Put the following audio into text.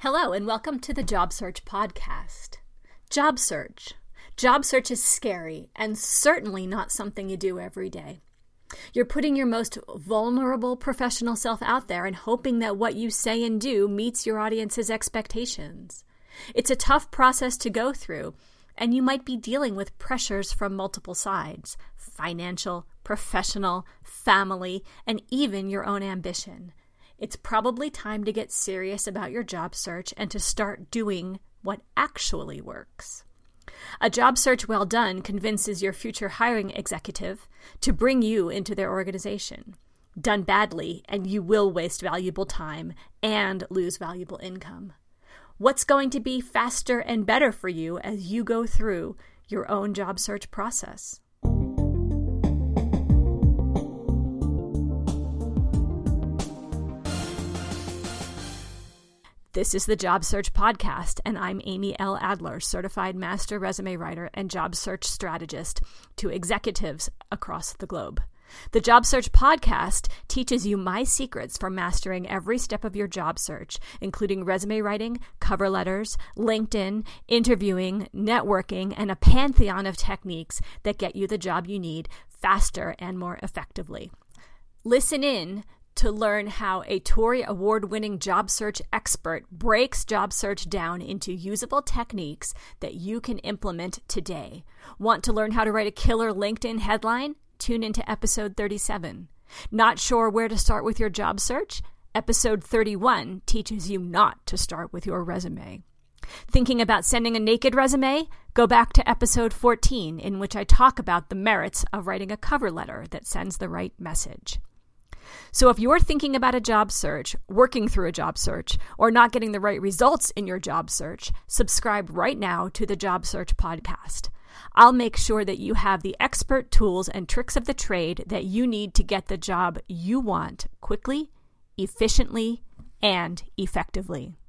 Hello, and welcome to the Job Search Podcast. Job search. Job search is scary and certainly not something you do every day. You're putting your most vulnerable professional self out there and hoping that what you say and do meets your audience's expectations. It's a tough process to go through, and you might be dealing with pressures from multiple sides: financial, professional, family, and even your own ambition. It's probably time to get serious about your job search and to start doing what actually works. A job search well done convinces your future hiring executive to bring you into their organization. Done badly, and you will waste valuable time and lose valuable income. What's going to be faster and better for you as you go through your own job search process? This is the Job Search Podcast, and I'm Amy L. Adler, Certified Master Resume Writer and Job Search Strategist to executives across the globe. The Job Search Podcast teaches you my secrets for mastering every step of your job search, including resume writing, cover letters, LinkedIn, interviewing, networking, and a pantheon of techniques that get you the job you need faster and more effectively. Listen in to learn how a Torrey Award-winning job search expert breaks job search down into usable techniques that you can implement today. Want to learn how to write a killer LinkedIn headline? Tune into episode 37. Not sure where to start with your job search? Episode 31 teaches you not to start with your resume. Thinking about sending a naked resume? Go back to episode 14, in which I talk about the merits of writing a cover letter that sends the right message. So if you're thinking about a job search, working through a job search, or not getting the right results in your job search, subscribe right now to the Job Search Podcast. I'll make sure that you have the expert tools and tricks of the trade that you need to get the job you want quickly, efficiently, and effectively.